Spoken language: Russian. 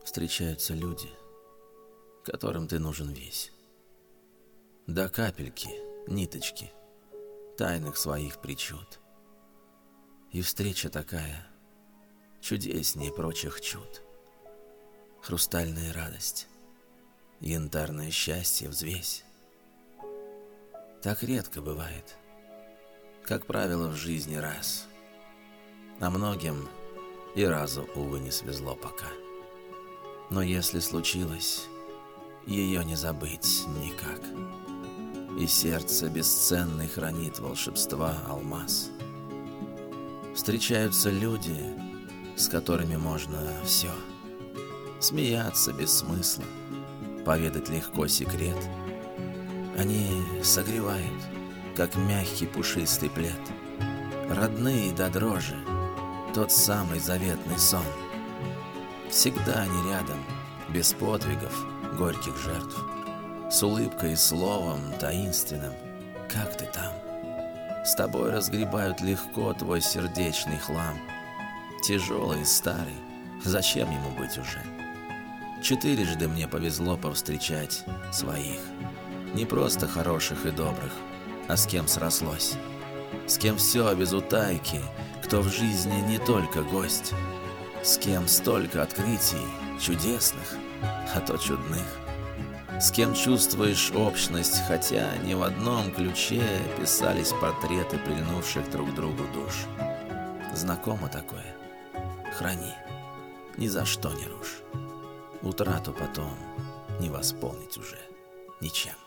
Встречаются люди, которым ты нужен весь. До капельки, ниточки, тайных своих причуд. И встреча такая чудеснее прочих чуд. Хрустальная радость, янтарное счастье взвесь. Так редко бывает, как правило, в жизни раз. А многим и разу, увы, не свезло пока. Но если случилось, ее не забыть никак. И сердце бесценный хранит волшебства алмаз. Встречаются люди, с которыми можно все. Смеяться без смысла, поведать легко секрет. Они согревают, как мягкий пушистый плед. Родные до дрожи, тот самый заветный сон. Всегда они рядом, без подвигов, горьких жертв. С улыбкой и словом таинственным, как ты там? С тобой разгребают легко твой сердечный хлам. Тяжелый и старый, зачем ему быть уже? Четырежды мне повезло повстречать своих. Не просто хороших и добрых, а с кем срослось. С кем все без утайки, кто в жизни не только гость. С кем столько открытий чудесных, а то чудных. С кем чувствуешь общность, хотя ни в одном ключе писались портреты прильнувших друг к другу душ. Знакомо такое? Храни, ни за что не рушь. Утрату потом не восполнить уже ничем.